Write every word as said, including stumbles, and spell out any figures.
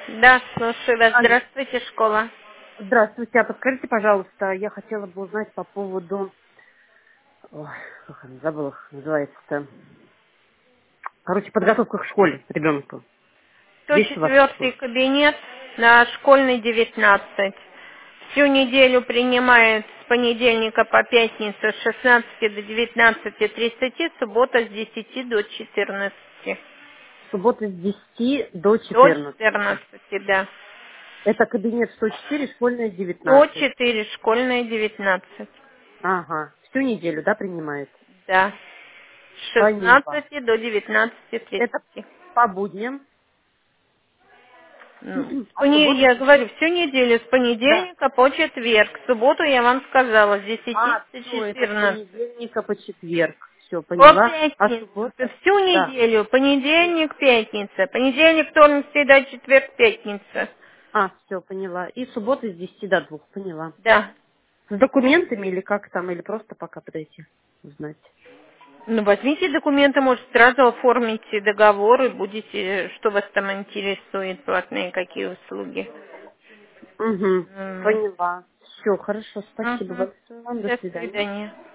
Да, слушаю вас. Алло. Здравствуйте, школа. Здравствуйте. А подскажите, пожалуйста, я хотела бы узнать по поводу... Ой, как она, забыла, как называется-то. Короче, подготовка к школе ребенку. сто Есть у вас четвёртый такое? кабинет на школьной девятнадцать. Всю неделю принимает с понедельника по пятницу с шестнадцати до девятнадцати тридцати, суббота с десяти до четырнадцати. Суббота с десяти до До четырнадцати. четырнадцати, да. Это кабинет сто четыре, школьная сто девятнадцать. четыре, школьная девятнадцать. Ага. Всю неделю, да, принимает? Да. С Поняла. шестнадцати до девятнадцати Это тридцати. по будням. Ну, с А поне- суббота? я говорю, всю неделю, с Да. понедельника по четверг. В субботу я вам сказала, с десяти А, до все, это с четырнадцати. понедельника по четверг. Все, По поняла. А пятницу. суббота? Всю Да. неделю. Понедельник, пятница. Понедельник, вторник, среда, четверг, пятница. А, все, поняла. И суббота с десяти до двух, поняла. Да. С документами или как там, или просто пока подойти узнать? Ну, возьмите документы, может, сразу оформите договор и будете, что вас там интересует, платные какие услуги. Угу, М. поняла. Все, хорошо, спасибо Мгм. большое вам, до До свидания. свидания.